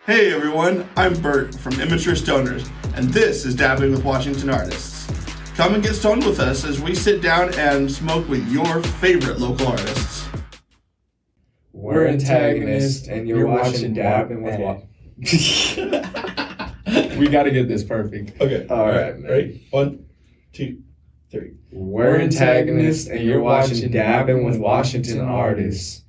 Hey everyone, I'm Bert from Immature Stoners, and this is Dabbing with Washington Artists. Come and get stoned with us as we sit down and smoke with your favorite local artists. We're antagonists, and you're watching Dabbing with Washington. We gotta get this perfect. Okay. All right, man. Ready? 1, 2, 3. We're antagonists, and you're watching Dabbing with Washington Artists.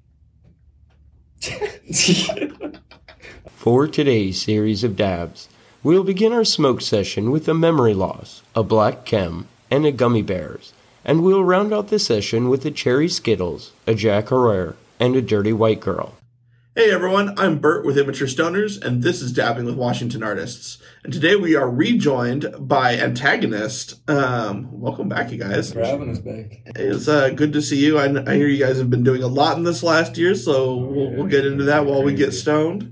For today's series of dabs, we'll begin our smoke session with a memory loss, a black chem, and a gummy bears, and we'll round out the session with a cherry Skittles, a Jack Herrera, and a dirty white girl. Hey everyone, I'm Bert with Immature Stoners, and this is Dabbing with Washington Artists. And today we are rejoined by Antagonist. Welcome back, you guys. Thanks for having us back. It's good to see you. I hear you guys have been doing a lot in this last year, so we'll get into that while we get stoned.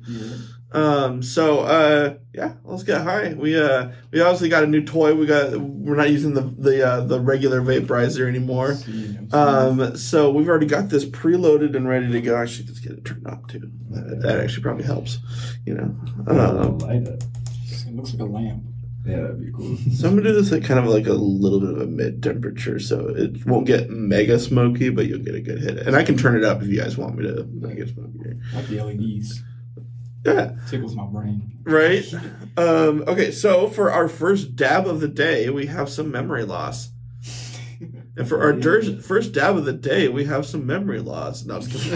Yeah. Let's get high. We obviously got a new toy. We're not using the regular vaporizer anymore. So we've already got this preloaded and ready to go. Actually, let's get it turned up too. That actually probably helps, you know. Light it. It looks like a lamp. Yeah, that'd be cool. So I'm gonna do this at kind of like a little bit of a mid temperature, so it won't get mega smoky, but you'll get a good hit. And I can turn it up if you guys want me to make it smokier. I like the LEDs. Yeah. Tickles my brain. Right? Okay, so for our first dab of the day, we have some memory loss. And for our first dab of the day, we have some memory loss. No, I was kidding.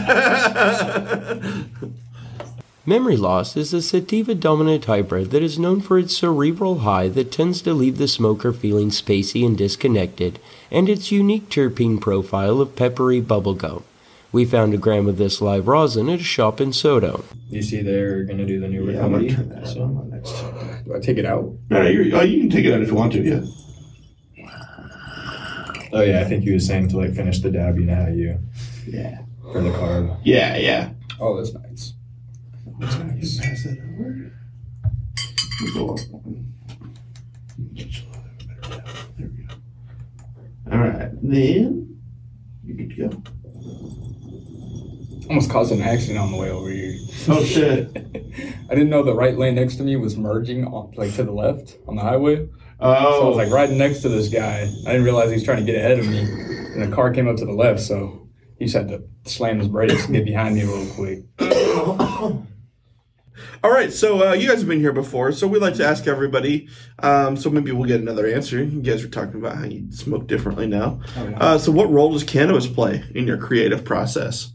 Memory loss is a sativa-dominant hybrid that is known for its cerebral high that tends to leave the smoker feeling spacey and disconnected, and its unique terpene profile of peppery bubblegum. We found a gram of this live rosin at a shop in Soto. You see they're going to do the new I'm going recovery. to turn that on next. Do I take it out? No, you can take it out if you want to, yeah. Oh, yeah, I think you were saying to, like, finish the dab, you know how you... Yeah. For the carb. Yeah. Oh, that's nice. That's nice. Pass that over. We'll go up one. There we go. All right, then you're good to go. Almost caused an accident on the way over here. Oh shit! I didn't know the right lane next to me was merging to the left on the highway. Oh. So I was like right next to this guy. I didn't realize he was trying to get ahead of me, and the car came up to the left. So he just had to slam his brakes and get behind me real quick. All right, so you guys have been here before, so we like to ask everybody. So maybe we'll get another answer. You guys were talking about how you smoke differently now. Oh, yeah. So what role does cannabis play in your creative process?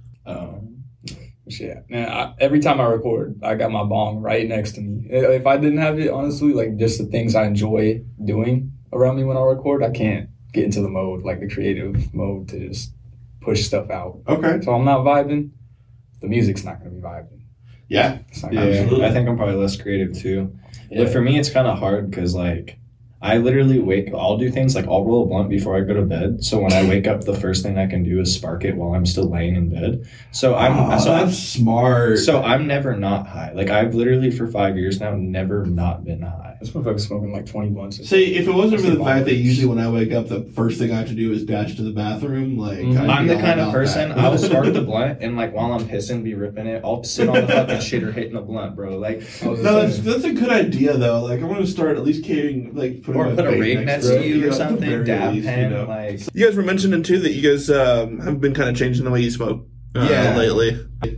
Yeah. Man, every time I record, I got my bong right next to me. If I didn't have it, honestly, like just the things I enjoy doing around me when I record, I can't get into the mode, like the creative mode to just push stuff out. Okay. So I'm not vibing. The music's not going to be vibing. Yeah. Yeah, I think I'm probably less creative too. Yeah. But for me, it's kind of hard because like I literally I'll do things like I'll roll a blunt before I go to bed. So when I wake up, the first thing I can do is spark it while I'm still laying in bed. So I'm smart. So I'm never not high. Like I've literally for 5 years now never not been high. This motherfucker's smoking like 20 blunts. See, if it wasn't for the fact that usually when I wake up, the first thing I have to do is dash to the bathroom. Like I'm the kind of person I'll spark the blunt and like while I'm pissing, be ripping it. I'll sit on the fucking shitter hitting the blunt, bro. Like no, that's a good idea though. Like I want to start at least carrying put a rig next to you or something. Dab pen, you know. like you guys were mentioning too that you guys have been kind of changing the way you smoke lately.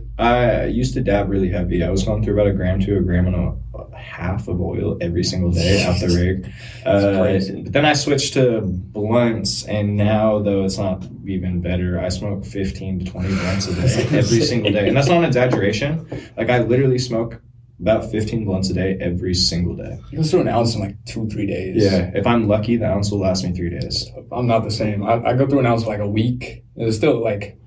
I used to dab really heavy. I was going through about 1 gram to 1.5 grams of oil every single day out the rig. But then I switched to blunts, and now, though it's not even better, I smoke 15 to 20 blunts a day every single day. And that's not an exaggeration. Like, I literally smoke about 15 blunts a day every single day. You can do an ounce in like 2-3 days. Yeah, if I'm lucky, the ounce will last me 3 days. I'm not the same. I go through an ounce for like a week. It's still like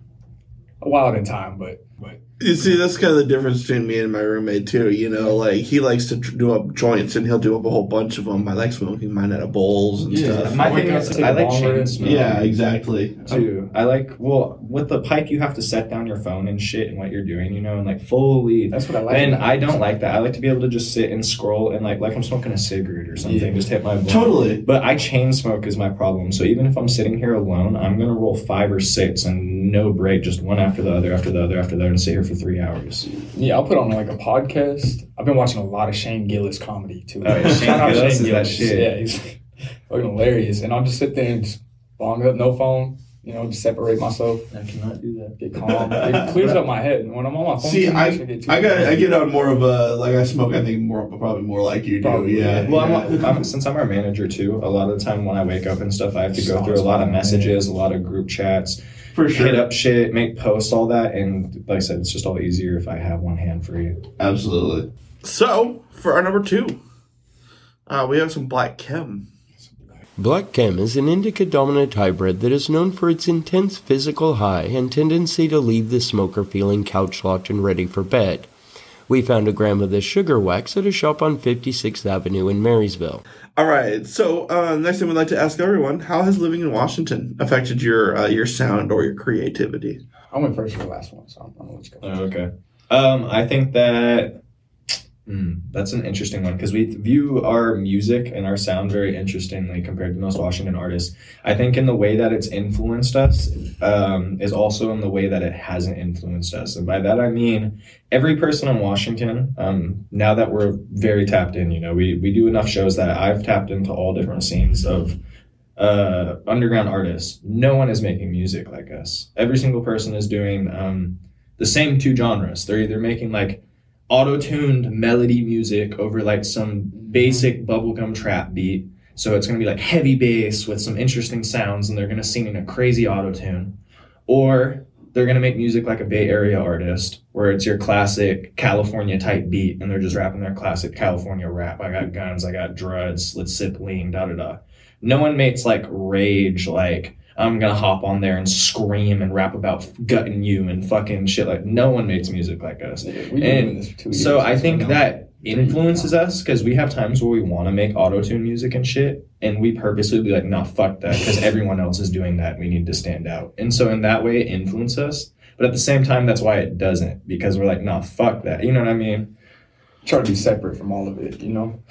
a while in time, but You see, that's kind of the difference between me and my roommate, too. You know, like, he likes to do up joints, and he'll do up a whole bunch of them. I like smoking mine out of bowls and stuff. My thing is, I like chain smoking. Yeah, exactly. Too. I like, well, with the pipe, you have to set down your phone and shit and what you're doing, you know, and like fully. That's what I like. And I don't like that. I like to be able to just sit and scroll and like I'm smoking a cigarette or something, just hit my blunt. Totally. But I chain smoke is my problem. So even if I'm sitting here alone, I'm going to roll 5 or 6 and no break, just one after the other, and sit here for 3 hours. Yeah, I'll put on like a podcast. I've been watching a lot of Shane Gillis comedy too. Oh, yeah, Shane Shout out Gillis Shane is that shit. Yeah, he's fucking hilarious. And I'll just sit there and just bong up, no phone. You know, just separate myself. I cannot do that. Get calm. It clears up my head. When I'm on my phone, See, too much, I get on more of a like I smoke. I think probably more like you do. Probably, Yeah. yeah. Well, since I'm our manager too, a lot of the time when I wake up and stuff, I have to go through a lot of messages, a lot of group chats, For sure. hit up shit, make posts, all that. And like I said, it's just all easier if I have one hand free. Absolutely. So for our number 2, we have some Black Chem. Black Chem is an indica-dominant hybrid that is known for its intense physical high and tendency to leave the smoker feeling couch-locked and ready for bed. We found a gram of this sugar wax at a shop on 56th Avenue in Marysville. All right. So next thing we'd like to ask everyone: how has living in Washington affected your sound or your creativity? I went first for the last one, so I'm gonna let you go. Oh, okay. I think that that's an interesting one because we view our music and our sound very interestingly compared to most Washington artists. I think in the way that it's influenced us is also in the way that it hasn't influenced us. And by that I mean every person in Washington, now that we're very tapped in, you know, we do enough shows that I've tapped into all different scenes of underground artists. No one is making music like us. Every single person is doing the same 2 genres. They're either making like auto-tuned melody music over like some basic bubblegum trap beat. So it's going to be like heavy bass with some interesting sounds and they're going to sing in a crazy auto-tune. Or they're going to make music like a Bay Area artist where it's your classic California type beat and they're just rapping their classic California rap. I got guns, I got drugs, let's sip lean, da-da-da. No one makes like rage, like I'm going to hop on there and scream and rap about gutting you and fucking shit. Like, no one makes music like us. Yeah, we've been doing this for 2 years. So I think that influences us because we have times where we want to make auto-tune music and shit. And we purposely be like, nah, fuck that because everyone else is doing that. We need to stand out. And so in that way, it influences us. But at the same time, that's why it doesn't because we're like, nah, fuck that. You know what I mean? Try to be separate from all of it, you know?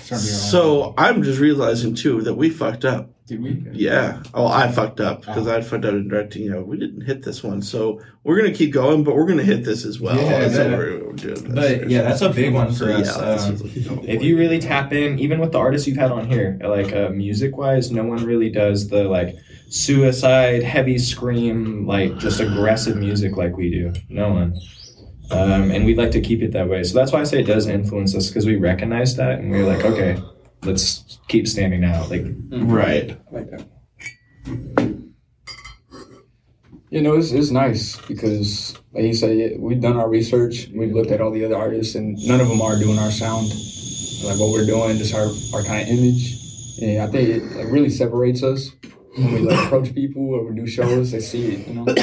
So I'm just realizing too that we fucked up. Did we? Yeah. Oh, I fucked up because I fucked up in directing. You know, we didn't hit this one, so we're gonna keep going, but we're gonna hit this as well. Yeah, so yeah. we're doing this. But yeah, that's a big one for us. If you really tap in, even with the artists you've had on here, like music-wise, no one really does the like suicide, heavy scream, like just aggressive music like we do. No one. And we'd like to keep it that way. So that's why I say it does influence us because we recognize that and we're like, okay, let's keep standing out. Like, right. I like that. You know, it's nice because, like you said, we've done our research. We've looked at all the other artists, and none of them are doing our sound, like what we're doing, just our kind of image. And I think it like, really separates us when we like approach people or we do shows. They see it, you know.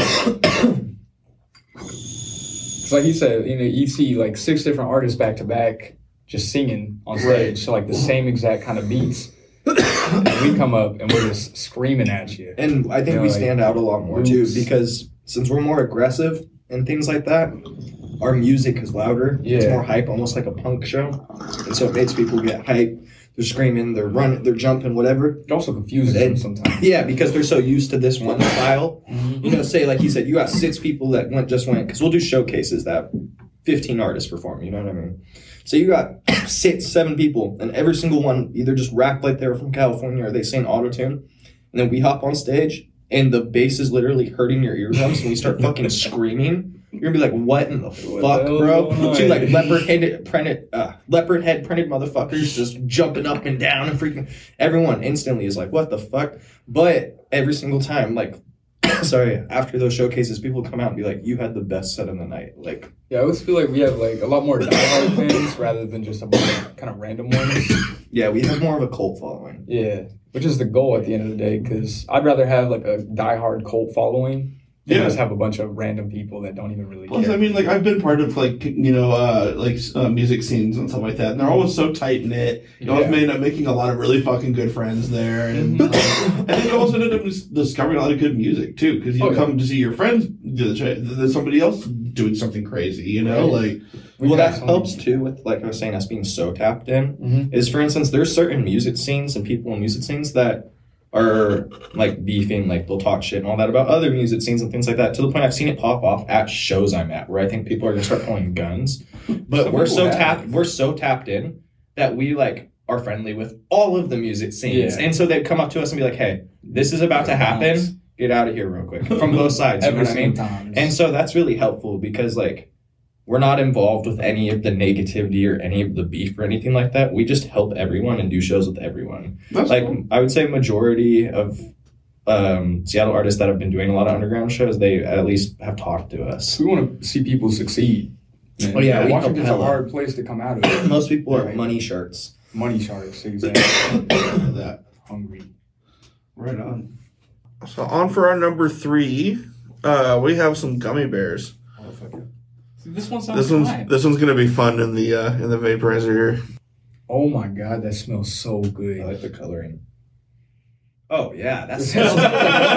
It's like he said, you know, you see like 6 different artists back to back just singing on stage, so like the same exact kind of beats. And we come up and we're just screaming at you. and I think You know, we like, stand out a lot more too oops. because since we're more aggressive and things like that, our music is louder. It's Yeah. more hype, almost like a punk show. And so it makes people get hype. They're screaming, they're running, they're jumping, whatever. It also confuses them sometimes. Yeah, because they're so used to this one style. You know, say like you said, you got 6 people that just went, because we'll do showcases that 15 artists perform, you know what I mean? So you got 6, 7 people, and every single one either just rap like they're from California or they sing auto-tune, and then we hop on stage, and the bass is literally hurting your eardrums, and we start fucking screaming. You're gonna be like, what in the fuck, hell bro? is going on? Two like leopard head printed motherfuckers just jumping up and down and freaking. Everyone instantly is like, what the fuck? But every single time, like, sorry, after those showcases, people come out and be like, you had the best set of the night. Like, Yeah, I always feel like we have like a lot more diehard fans rather than just a bunch of kind of random ones. yeah, we have more of a cult following. Yeah, which is the goal at the end of the day, because I'd rather have like a diehard cult following than Yeah. just have a bunch of random people that don't even really Plus, care. I mean, like I've been part of like music scenes and stuff like that, and they're always so tight knit. You always end up making a lot of really fucking good friends there, and I think you also end up discovering a lot of good music too, because you come to see your friends do there's somebody else doing something crazy, you know, like. Well, that helps too with, like I was saying, us being so tapped in. Is, for instance, there's certain music scenes and people in music scenes that are like beefing, like they'll talk shit and all that about other music scenes and things like that, to the point I've seen it pop off at shows I'm at where I think people are gonna start pulling guns. But we're so tapped in that we like are friendly with all of the music scenes. And so they'd come up to us and be like, hey, this is about to happen. Get out of here real quick. From both sides. You know what I mean? And so that's really helpful because like we're not involved with any of the negativity or any of the beef or anything like that. We just help everyone and do shows with everyone. That's like cool. I would say majority of Seattle artists that have been doing a lot of underground shows, they at least have talked to us. We want to see people succeed. Oh yeah, Washington's a hard place to come out of. Most people are money sharks. Money sharks, exactly. That hungry. Right on. So on for our number 3, we have some gummy bears. Oh, fuck it. This one sounds fine. This one's gonna be fun in the vaporizer here. Oh my god, that smells so good. I like the coloring. Oh yeah, that smells like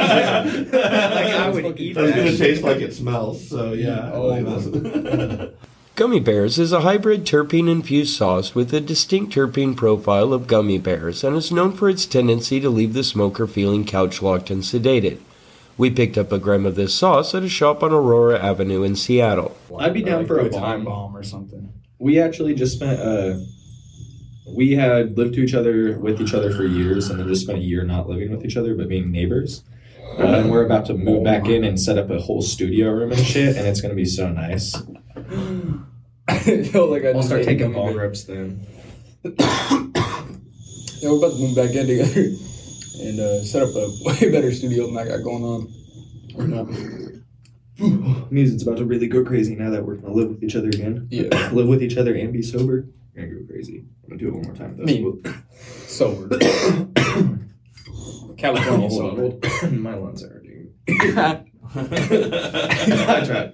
I would eat That's that. gonna taste like it smells. So yeah. Gummy Bears is a hybrid terpene-infused sauce with a distinct terpene profile of gummy bears and is known for its tendency to leave the smoker feeling couch-locked and sedated. We picked up a gram of this sauce at a shop on Aurora Avenue in Seattle. I'd be down for a time bomb or something. We actually just spent we had lived with each other for years, and then just spent a year not living with each other but being neighbors. And we're about to move back in and set up a whole studio room and shit, and it's gonna be so nice. I feel like I'll start taking bong rips then. Yeah, we're about to move back in together and set up a way better studio than I got going on. Or not. Means it's about to really go crazy now that we're gonna live with each other again. Yeah. Live with each other and be sober. We're gonna go crazy. I'm gonna do it one more time. Sober. California sober. My lungs are hurting. I tried.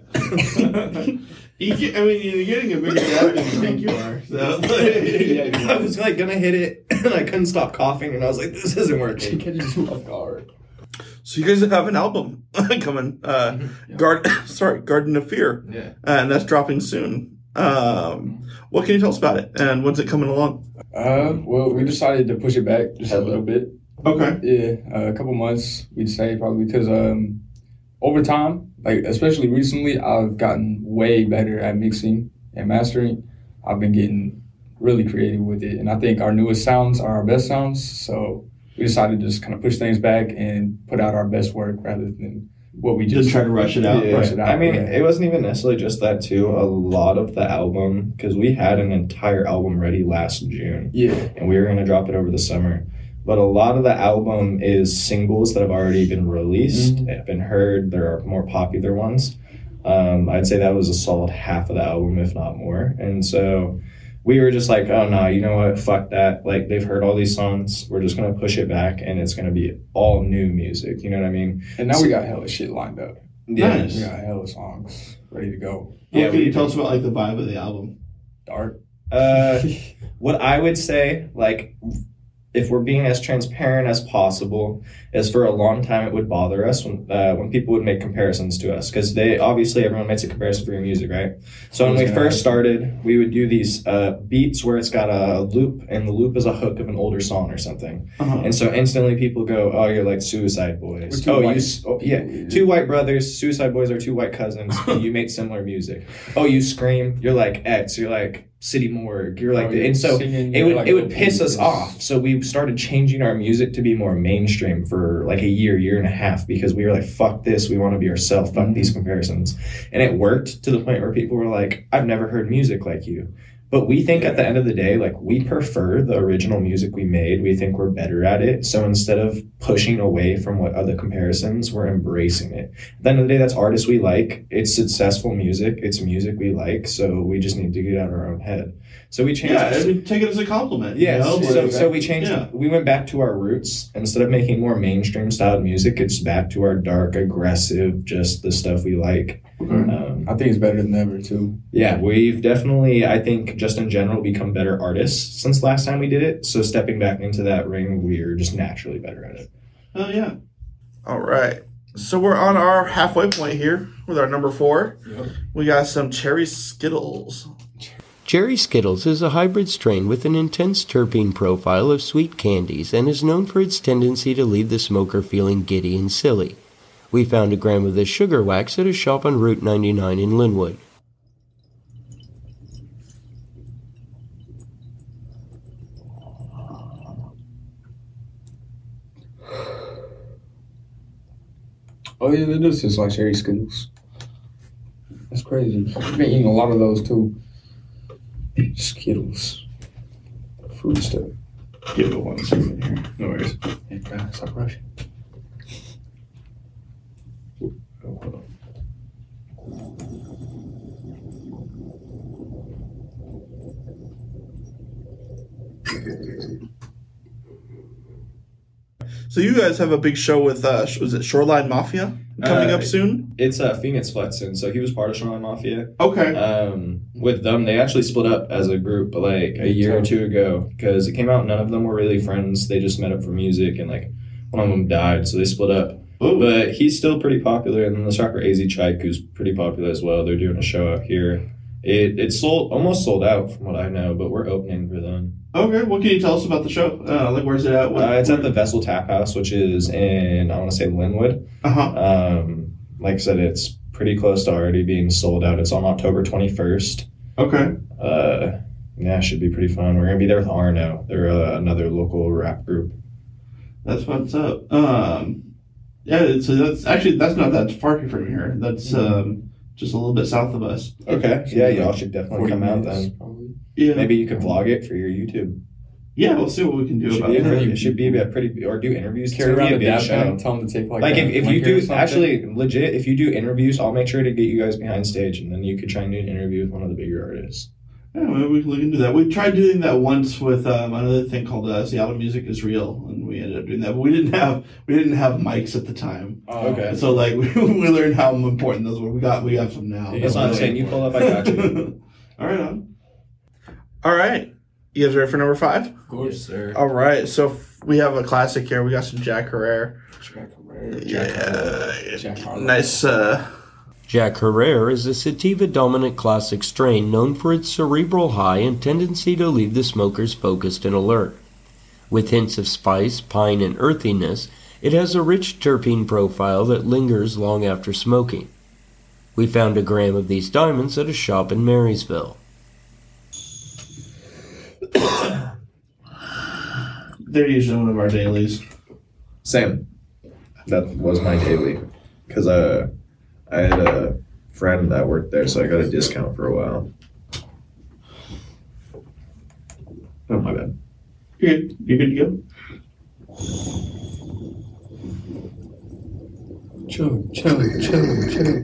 You're getting a bigger gap than you think you are. So. I was like gonna hit it, and I couldn't stop coughing, and I was like, "This isn't working." Catches you off guard. So you guys have an album coming, Garden of Fear, and that's dropping soon. What can you tell us about it, and when's it coming along? Well, we decided to push it back just a little bit. Okay. Yeah, a couple months, we'd say, probably, because over time, like especially recently, I've gotten way better at mixing and mastering. I've been getting really creative with it, and I think our newest sounds are our best sounds, so we decided to just kind of push things back and put out our best work rather than what we just try to rush it out. Yeah. I mean, it wasn't even necessarily just that too. A lot of the album, because we had an entire album ready last June, and we were going to drop it over the summer. But a lot of the album is singles that have already been released, have been heard. There are more popular ones. I'd say that was a solid half of the album, if not more. And so we were just like, oh no, you know what? Fuck that. Like, they've heard all these songs. We're just going to push it back, and it's going to be all new music. You know what I mean? And now we got hella shit lined up. Yeah. Nice. We got hella songs ready to go. What can you tell us about like the vibe of the album? Dark. What I would say, like, if we're being as transparent as possible, is for a long time it would bother us when people would make comparisons to us, because everyone makes a comparison for your music, right? So when we first started, we would do these beats where it's got a loop, and the loop is a hook of an older song or something, and so instantly people go, "Oh, you're like Suicide Boys." Two white brothers. Suicide Boys are two white cousins. And you make similar music. Oh, you Scream. You're like X. You're like City Morgue. You're like, and so it would piss us off. So we started changing our music to be more mainstream for like a year and a half, because we were like, fuck this, we want to be ourselves, fuck these comparisons. And it worked to the point where people were like, I've never heard music like you. But we think at the end of the day, like, we prefer the original music we made. We think we're better at it. So instead of pushing away from what other comparisons, we're embracing it. At the end of the day, that's artists we like. It's successful music. It's music we like. So we just need to get out of our own head. So we changed. Yeah, we take it as a compliment. Yeah. You know? So we changed. Yeah. We went back to our roots. Instead of making more mainstream styled music, it's back to our dark, aggressive, just the stuff we like. I think it's better than ever too. Yeah, we've definitely, I think, just in general, become better artists since last time we did it. So stepping back into that ring, we're just naturally better at it. Oh yeah. All right. So we're on our halfway point here with our number 4. Yep. We got some cherry Skittles. Cherry Skittles is a hybrid strain with an intense terpene profile of sweet candies and is known for its tendency to leave the smoker feeling giddy and silly. We found a gram of this sugar wax at a shop on Route 99 in Linwood. Oh yeah, that does taste like cherry Skittles. That's crazy. I've been eating a lot of those too. Skittles. Fruit stuff. Give it 1 second here. No worries. Hey, God, stop rushing. Oh, hold on. So you guys have a big show with, was it Shoreline Mafia coming up soon? It's Phoenix Fletson, so he was part of Shoreline Mafia. Okay. With them, they actually split up as a group like a year or two ago because it came out none of them were really friends. They just met up for music, and like one of them died, so they split up. Ooh. But he's still pretty popular, and then this rapper AZ Chike, who's pretty popular as well. They're doing a show out here. It's almost sold out from what I know, but we're opening for them. Okay, what can you tell us about the show? Like, where's it at? It's at the Vessel Tap House, which is in, I want to say, Linwood. Uh-huh. Like I said, it's pretty close to already being sold out. It's on October 21st. Okay. Yeah, it should be pretty fun. We're going to be there with Arno. They're another local rap group. That's what's up. Yeah, so that's not that far from here. That's just a little bit south of us. Okay. Yeah, y'all should definitely come out then. Probably. Yeah. Maybe you can vlog it for your YouTube. Yeah, we'll see what we can do about it. It should be a pretty, or do interviews. Carry around a the big dab show. pen, tell them to take Like if you link or do, something. actually, legit, if you do interviews, I'll make sure to get you guys behind stage, and then you could try and do an interview with one of the bigger artists. Yeah, maybe we can do that. We tried doing that once with another thing called Seattle Music is Real, and we ended up doing that. But we didn't have mics at the time, Okay. so like we learned how important those were. We got some now. That's what I'm saying. You pull up, I got you. All right, on. All right, you guys ready for number 5? Of course, sir. All right, so we have a classic here. We got some Jack Herrera. Jack Harlow. Nice. Jack Herrera is a sativa-dominant classic strain known for its cerebral high and tendency to leave the smokers focused and alert. With hints of spice, pine, and earthiness, it has a rich terpene profile that lingers long after smoking. We found a gram of these diamonds at a shop in Marysville. They're usually one of our dailies. Same. That was my daily. Because I had a friend that worked there, so I got a discount for a while. Oh, my bad. You're good to go. Chug.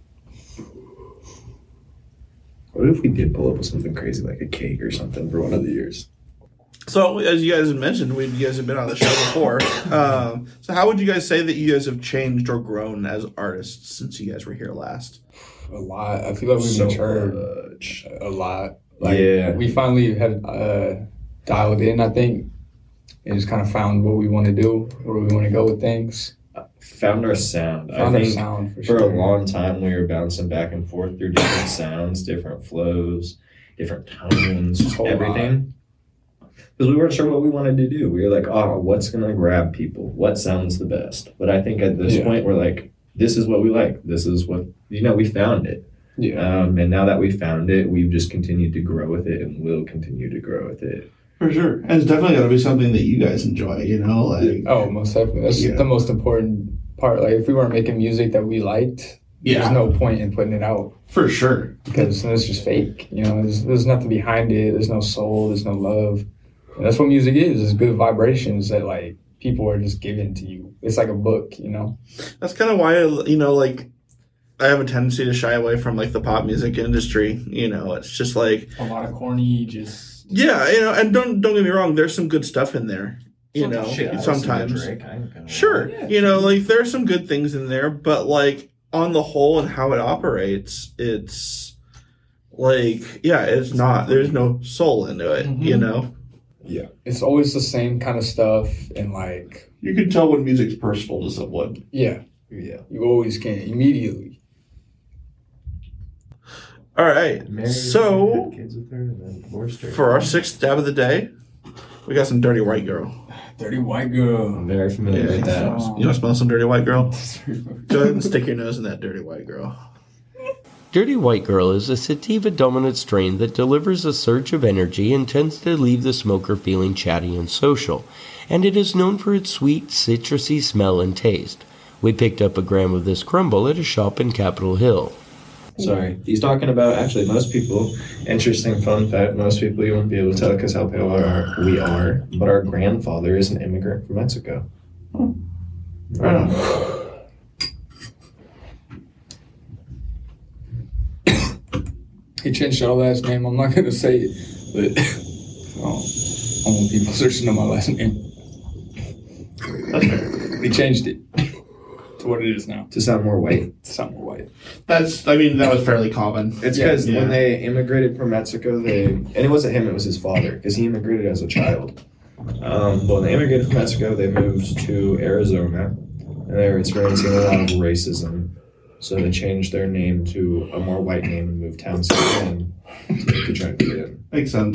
What if we did pull up with something crazy like a cake or something for one of the years? So, as you guys had mentioned, you guys have been on the show before. So how would you guys say that you guys have changed or grown as artists since you guys were here last? A lot. I feel like we've matured a lot. Like, Yeah. we finally had dialed in, I think, and just kind of found what we want to do, where we want to go with things. Found our sound. Found I our think sound for for sure. a long time we were bouncing back and forth through different sounds, different flows, different tones, Whole everything. Because we weren't sure what we wanted to do. We were like, oh, what's going to grab people? What sounds the best? But I think at this point we're like, this is what we like. This is what, we found it. Yeah. And now that we found it, we've just continued to grow with it and will continue to grow with it. For sure. And it's definitely got to be something that you guys enjoy, Like, Oh, most definitely. That's the most important part. Like, if we weren't making music that we liked, there's no point in putting it out. For sure. Because it's just fake. There's nothing behind it. There's no soul. There's no love. And that's what music is. It's good vibrations that, like, people are just giving to you. It's like a book, That's kind of why, I have a tendency to shy away from, like, the pop music industry. It's just like... A lot of corny, just... Yeah, and don't get me wrong, there's some good stuff in there. Sometimes. Sure. Yeah. There's some good things in there, but, like, on the whole and how it operates, it's, like, it's not... There's no soul into it, Yeah. It's always the same kind of stuff, and, like... You can tell when music's personal to someone. Yeah. You always can, immediately. All right. Married her, So had kids with her, and then divorced her. for our sixth dab of the day, we got some dirty white girl. Dirty white girl. I'm very familiar with that. You want to smell some dirty white girl? Go ahead and stick your nose in that dirty white girl. Dirty White Girl is a sativa dominant strain that delivers a surge of energy and tends to leave the smoker feeling chatty and social, and it is known for its sweet, citrusy smell and taste. We picked up a gram of this crumble at a shop in Capitol Hill. Sorry. He's talking about, actually, most people, interesting fun fact, most people you won't be able to tell because how pale we are, but our grandfather is an immigrant from Mexico. Right on. He changed our last name. I'm not gonna say it, but I don't want people searching on my last name. That's fair. He changed it to what it is now. To sound more white. To sound more white. That was fairly common. It's because when they immigrated from Mexico, and it wasn't him, it was his father, because he immigrated as a child. But when they immigrated from Mexico, they moved to Arizona, and they were experiencing a lot of racism. So they changed their name to a more white name and moved towns in to try to get in. Makes sense.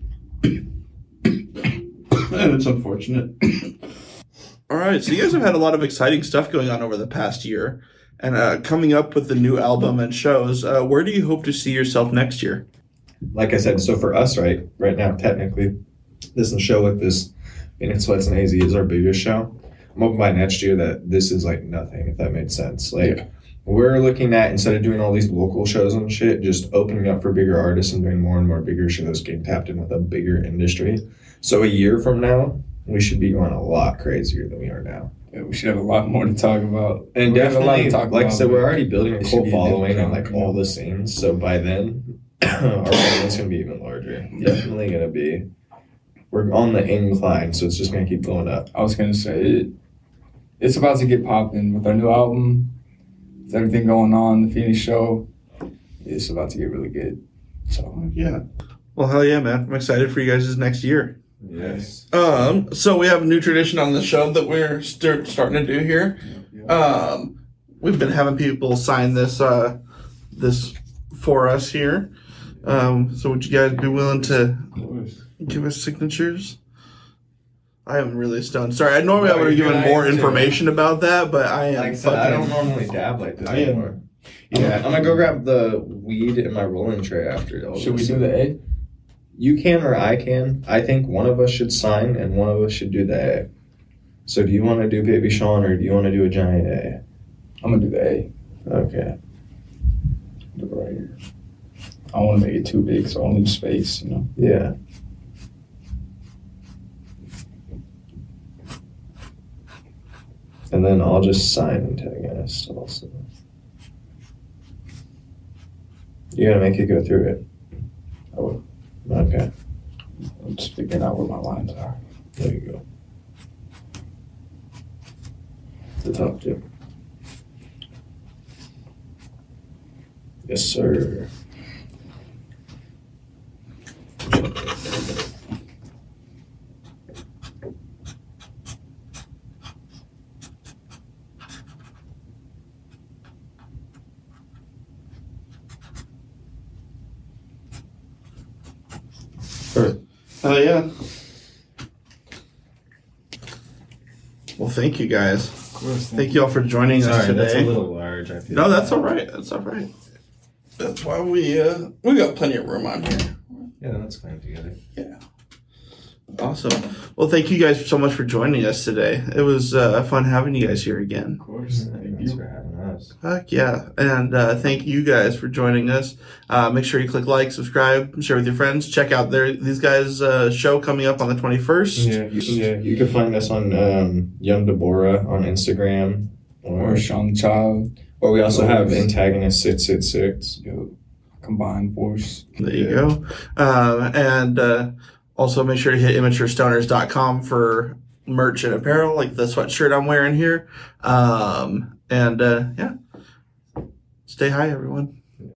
And it's unfortunate. All right, so you guys have had a lot of exciting stuff going on over the past year, and coming up with the new album and shows. Where do you hope to see yourself next year? Like I said, so for us, right now, technically, this show with this Phoenix Lights and AZ is our biggest show. I'm hoping by next year that this is like nothing, if that made sense. We're looking at, instead of doing all these local shows and shit, just opening up for bigger artists and doing more and more bigger shows, getting tapped in with a bigger industry. So a year from now, we should be going a lot crazier than we are now. Yeah, we should have a lot more to talk about. And We have a lot definitely, to talk like I about, said, but we're already building a it should cult be a following different on like genre. all the scenes. So by then, our following's going to be even larger. Definitely going to be. We're on the incline, so it's just going to keep going up. I was gonna say it's about to get popping with our new album. With everything going on, the Phoenix show, it's about to get really good. So Yeah. Well, hell yeah, man. I'm excited for you guys' next year. Yes. So we have a new tradition on the show that we're starting to do here. We've been having people sign this this for us here. So would you guys be willing to give us signatures? I am really stoned. Sorry, I would have given more information about that, but I am Like I said, I don't normally dab like this I am- anymore. Yeah, I'm gonna go grab the weed in my rolling tray after. all should we this. do the A? You can or I can. I think one of us should sign and one of us should do the A. So do you want to do Baby Sean or do you want to do a giant A? I'm gonna do the A. Okay. Do it right here. I don't want to make it too big, so I don't leave space. You know. Yeah. And then I'll just sign and tag us also. You gotta make it go through it. I will. Okay. I'm just figuring out where my lines are. There you go. The top two. Yes, sir. Hell yeah. Well, thank you guys. Of course. Thank you all for joining us Sorry, that's a today. little large. I feel. No, that's all right. That's all right. That's why we got plenty of room on here. Yeah, that's fine together. Awesome. Well, thank you guys so much for joining us today. It was fun having you guys here again. Of course. Thank Thanks you. for having us. Heck yeah. And thank you guys for joining us. Make sure you click like, subscribe, share with your friends. Check out these guys' show coming up on the 21st. You can find us on Young Deborah on Instagram, Or Sean the Child. or we also have Antagonist 666. Combined force. There you go. And also make sure to hit immaturestoners.com for merch and apparel, like the sweatshirt I'm wearing here. And yeah, stay high, everyone.